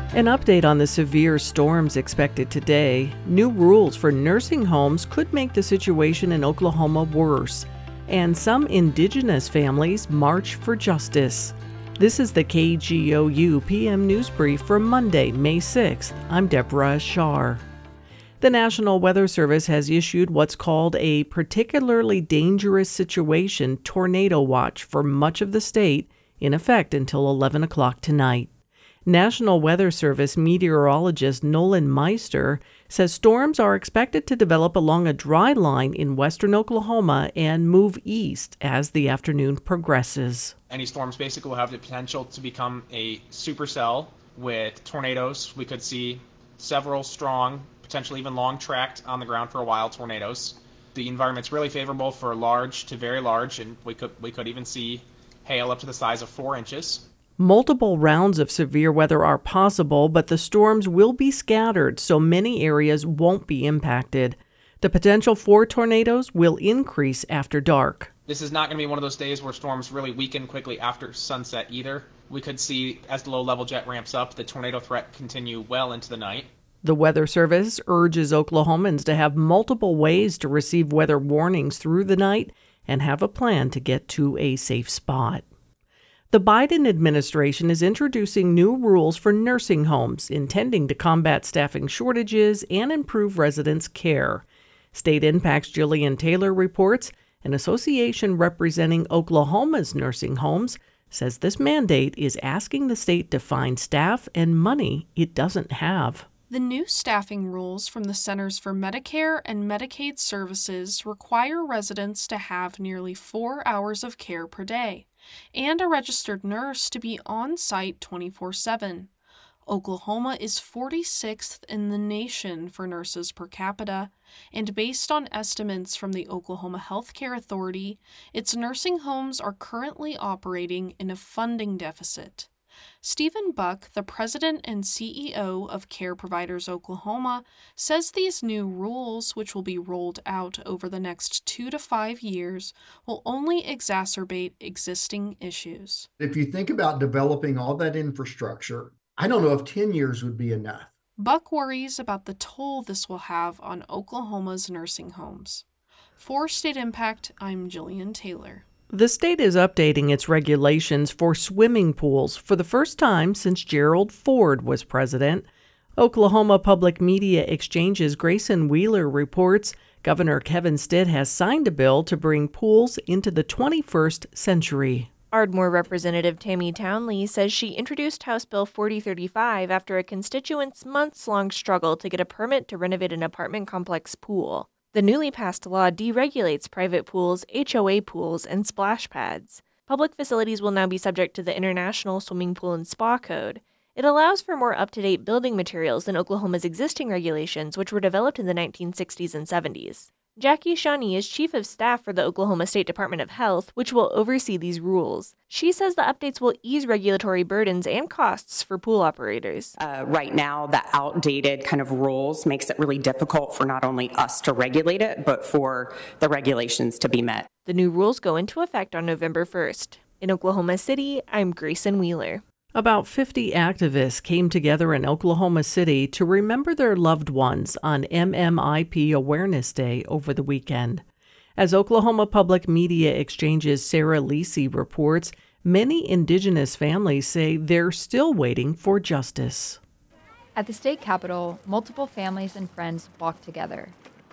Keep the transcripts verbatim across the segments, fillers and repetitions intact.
An update on the severe storms expected today. New rules for nursing homes could make the situation in Oklahoma worse. And some indigenous families march for justice. This is the K G O U P M News Brief for Monday, May sixth. I'm Deborah Shar. The National Weather Service has issued what's called a particularly dangerous situation tornado watch for much of the state, in effect until eleven o'clock tonight. National Weather Service meteorologist Nolan Meister says storms are expected to develop along a dry line in western Oklahoma and move east as the afternoon progresses. Any storms basically will have the potential to become a supercell with tornadoes. We could see several strong, potentially even long-tracked on the ground for a while tornadoes. The environment's really favorable for large to very large, and we could we could even see hail up to the size of four inches. Multiple rounds of severe weather are possible, but the storms will be scattered, so many areas won't be impacted. The potential for tornadoes will increase after dark. This is not going to be one of those days where storms really weaken quickly after sunset either. We could see, as the low-level jet ramps up, the tornado threat continue well into the night. The Weather Service urges Oklahomans to have multiple ways to receive weather warnings through the night and have a plan to get to a safe spot. The Biden administration is introducing new rules for nursing homes, intending to combat staffing shortages and improve residents' care. State Impact's Jillian Taylor reports an association representing Oklahoma's nursing homes says this mandate is asking the state to find staff and money it doesn't have. The new staffing rules from the Centers for Medicare and Medicaid Services require residents to have nearly four hours of care per day and a registered nurse to be on site twenty-four seven. Oklahoma is forty-sixth in the nation for nurses per capita, and based on estimates from the Oklahoma Healthcare Authority, its nursing homes are currently operating in a funding deficit. Stephen Buck, the president and C E O of Care Providers Oklahoma, says these new rules, which will be rolled out over the next two to five years, will only exacerbate existing issues. If you think about developing all that infrastructure, I don't know if ten years would be enough. Buck worries about the toll this will have on Oklahoma's nursing homes. For State Impact, I'm Jillian Taylor. The state is updating its regulations for swimming pools for the first time since Gerald Ford was president. Oklahoma Public Media Exchange's Grayson Wheeler reports Governor Kevin Stitt has signed a bill to bring pools into the twenty-first century. Ardmore Representative Tammy Townley says she introduced House Bill forty thirty-five after a constituent's months-long struggle to get a permit to renovate an apartment complex pool. The newly passed law deregulates private pools, H O A pools, and splash pads. Public facilities will now be subject to the International Swimming Pool and Spa Code. It allows for more up-to-date building materials than Oklahoma's existing regulations, which were developed in the nineteen sixties and seventies. Jackie Shawnee is chief of staff for the Oklahoma State Department of Health, which will oversee these rules. She says the updates will ease regulatory burdens and costs for pool operators. Uh, right now, the outdated kind of rules makes it really difficult for not only us to regulate it, but for the regulations to be met. The new rules go into effect on November first. In Oklahoma City, I'm Grayson Wheeler. About fifty activists came together in Oklahoma City to remember their loved ones on M M I P Awareness Day over the weekend. As Oklahoma Public Media Exchange's Sarah Lisi reports, many indigenous families say they're still waiting for justice. At the state capitol, multiple families and friends walked together.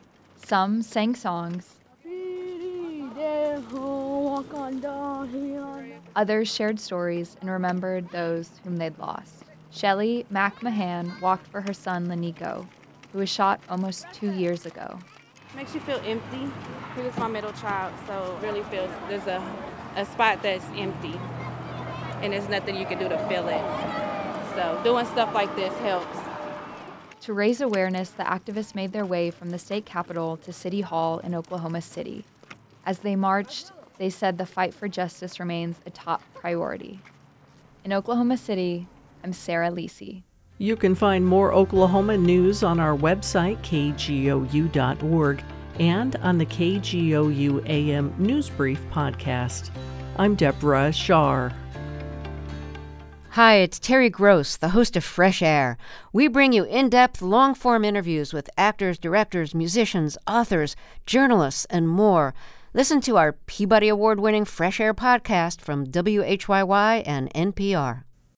Some sang songs. Others shared stories and remembered those whom they'd lost. Shelly McMahon walked for her son, Lanico, who was shot almost two years ago. Makes you feel empty. He was my middle child, so it really feels there's a, a spot that's empty, and there's nothing you can do to fill it. So doing stuff like this helps. To raise awareness, the activists made their way from the state capitol to City Hall in Oklahoma City. As they marched, they said the fight for justice remains a top priority. In Oklahoma City, I'm Sarah Lisi. You can find more Oklahoma news on our website, K G O U dot org, and on the K G O U A M News Brief podcast. I'm Deborah Shar. Hi, it's Terry Gross, the host of Fresh Air. We bring you in-depth, long-form interviews with actors, directors, musicians, authors, journalists, and more. Listen to our Peabody Award-winning Fresh Air podcast from W H Y Y and N P R.